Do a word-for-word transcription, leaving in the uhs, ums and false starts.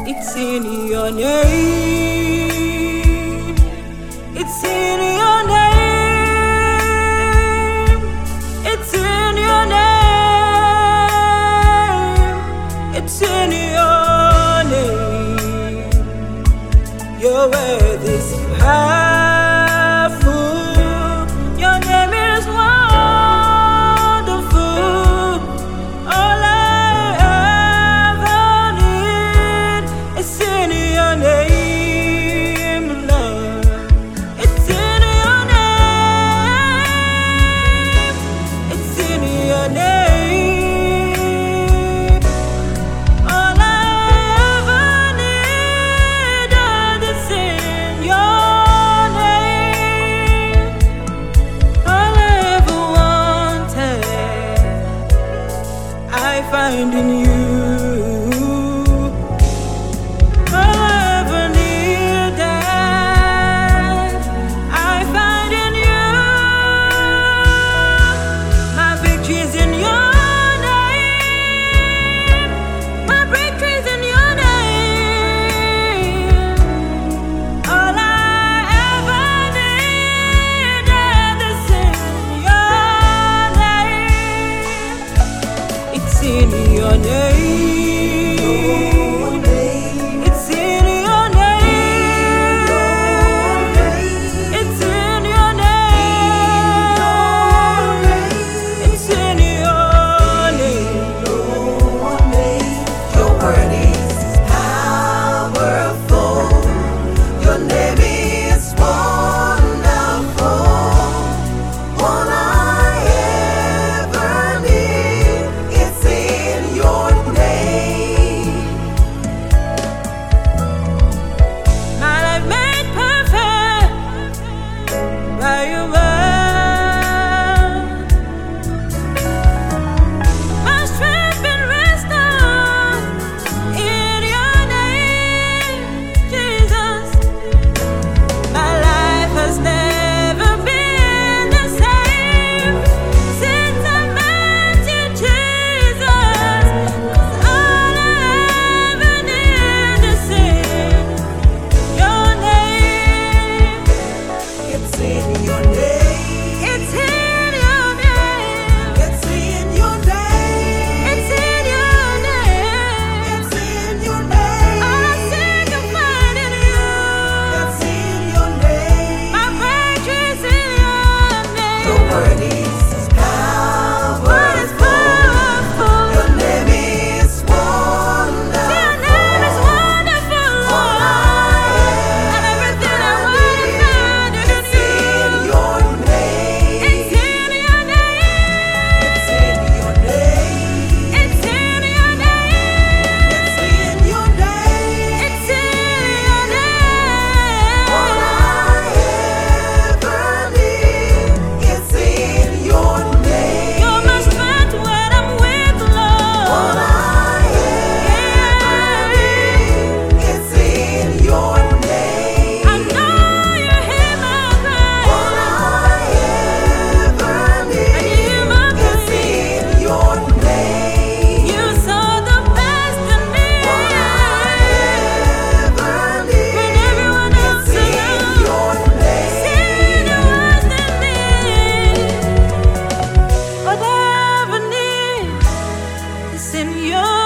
It's in your name. It's in your name. It's in your name. It's in your name. Your word is powerful. Your name is wonderful. All I ever need is in your name, Lord. It's in your name. It's in your name. All I ever needed is in your name. All I ever wanted, I find in you. All I ever needed, I find in you. My victory is in your name. My breakthrough is in your name. All I ever needed is in your name. It's in your name. It's in your name. It's in your name. It's in your name. Your word is powerful. Your name is wonderful. All I ever need is in your name. My life made perfect by your word. My strength been restored in your name, Jesus. My life has never been the same since I met you, Jesus. 'Cause all I ever need is in your name. It's in your name. It's in your name. It's in your name. It's in your name. It's in your name. All I seek to find in you. It's in your name. My breakthrough is in your name. Your word is Word is powerful. powerful. Your name is Your name is wonderful. wonderful, Lord. And everything I want to find is It's in in you. your name. It's in your name. It's in your name. It's in your name. It's in your name. It's in your name. All I ever need is in your name. You're my strength when I'm weak, All Lord. I ever need is in your name. I know you hear my All cry. I ever need hear my is plea. in your name. You saw the best in me. All I ever need When everyone else is is in around, your see name. the ones in me. What I ever need is in your